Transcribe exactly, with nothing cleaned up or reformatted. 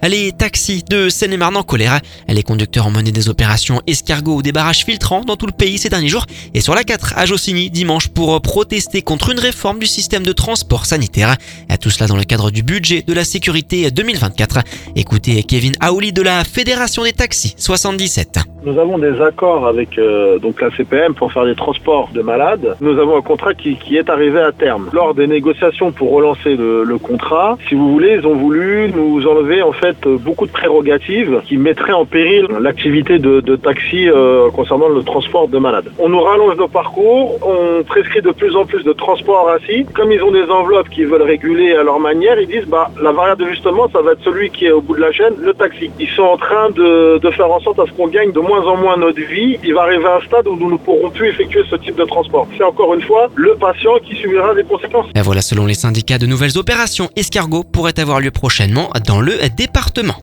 Les taxis de Seine-et-Marne en colère. Les conducteurs ont mené des opérations escargots ou des barrages filtrants dans tout le pays ces derniers jours et sur l'A quatre à Jossigny dimanche pour protester contre une réforme du système de transport sanitaire. Tout cela dans le cadre du budget de la sécurité deux mille vingt-quatre. Écoutez Kevin Aouli de la Fédération des taxis soixante-dix-sept. Nous avons des accords avec euh, donc la C P M pour faire des transports de malades. Nous avons un contrat qui, qui est arrivé à terme. Lors des négociations pour relancer le, le contrat, si vous voulez, ils ont voulu nous enlever en fait beaucoup de prérogatives qui mettraient en péril l'activité de, de taxi euh, concernant le transport de malades. On nous rallonge nos parcours, on prescrit de plus en plus de transports assis. Comme ils ont des enveloppes qu'ils veulent réguler à leur manière, ils disent bah la variable d'ajustement, ça va être celui qui est au bout de la chaîne, le taxi. Ils sont en train de, de faire en sorte à ce qu'on gagne de moins en moins notre vie. Il va arriver à un stade où nous ne pourrons plus effectuer ce type de transport. C'est encore une fois le patient qui subira les conséquences. Et voilà, selon les syndicats, de nouvelles opérations escargots pourraient avoir lieu prochainement dans le département.